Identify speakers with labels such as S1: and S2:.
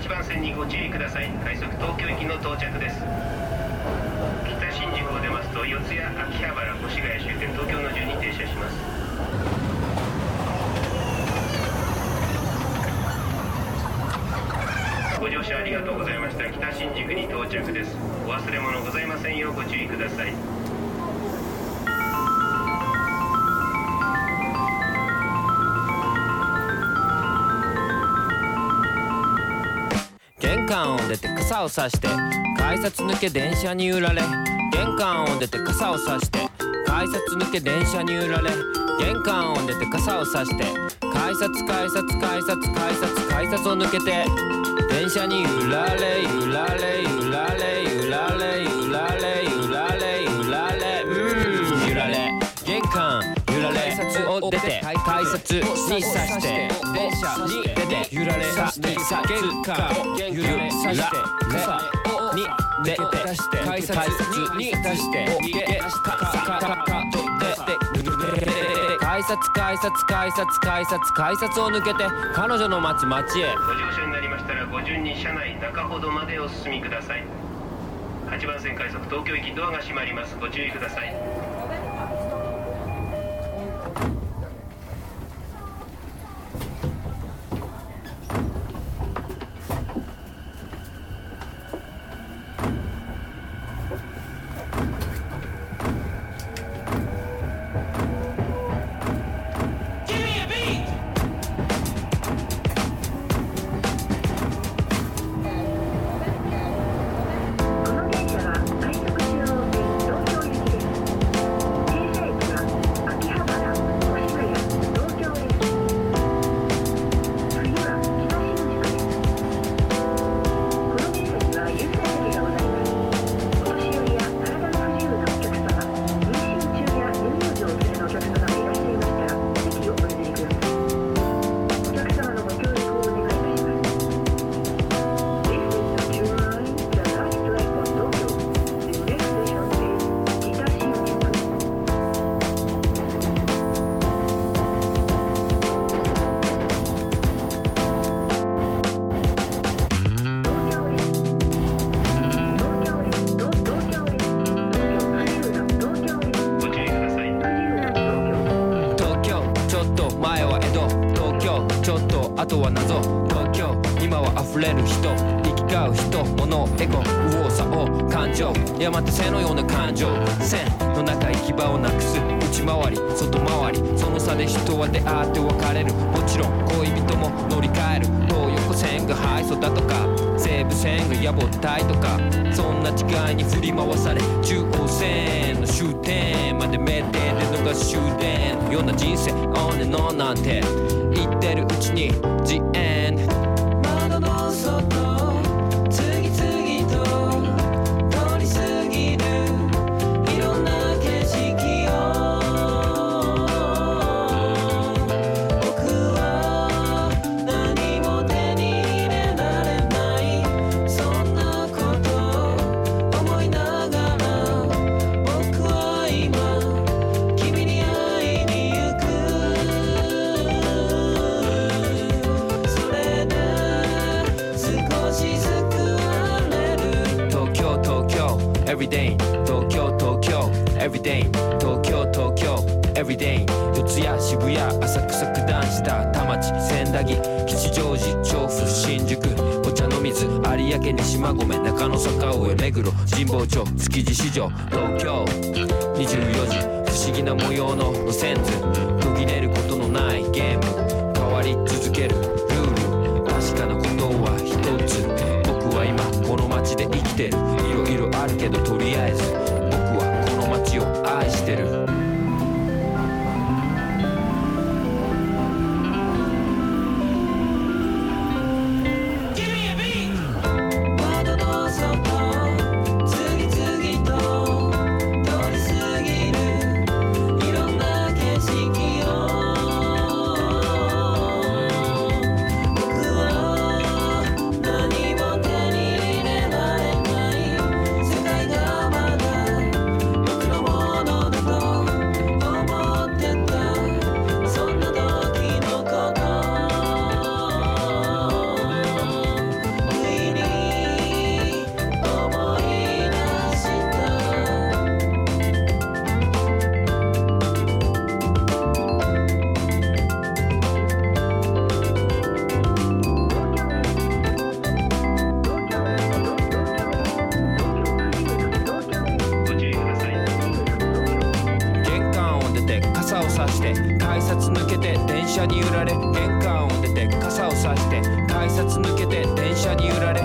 S1: 8番線にご注意ください。快速東京行きの到着です。北新宿を出ますと四谷、秋葉原、越谷終点、東京の順に停車します。ご乗車ありがとうございました。北新宿に到着です。お忘れ物ございませんようご注意ください。
S2: 玄関を出て傘を差して改札抜け電車に揺られ、玄関を出て傘を差して改札抜け電車に揺られ、玄関を出て傘を差して改札を抜けて電車に揺られ揺られ揺られ揺られ揺られ揺られ揺られ揺られ、玄関揺られを出て改札に刺して電車に出て揺られさ玄関揺られさして傘に出て改札に出して改札を抜けて彼女の町へ。
S1: ご乗車になりましたらご順に車内中ほどまでお進みください。8番線快速東京行きドアが閉まります。ご注意ください。
S2: あとは謎、東京今は溢れる人、行き交う人、物、エゴ、右往左往、感情、山手線のような感情線の中行き場をなくす、内回り外回り、その差で人は出会って別れる。もちろん恋人も乗り換える。東横線がハイソだとか西武線が野暮態とか、そんな違いに振り回され、中央線の終点まで目でるのが終電のような人生、オンエノなんて言ってるうちに The end。 窓の外次々と通り過ぎるいろんな景色を、僕は何も手に入れられない、そんなこと思いながら僕は今君に会いに行く。それで少し救われる。東京東京 Everyday 東京東京 Everyday 東京東京 Everyday 四谷渋谷浅草九段下田町千駄木吉祥寺調布新宿お茶の水有明西馬込中野坂上目黒神保町築地市場東京24時不思議な模様の路線図途切れることのないゲーム変わり続けるルール確かなことは一つ僕は今この街で生きてるいろいろあるけどとりあえず僕はこの街を愛してる。世界が車に揺られ玄関を出て傘をさして改札抜けて電車に揺られ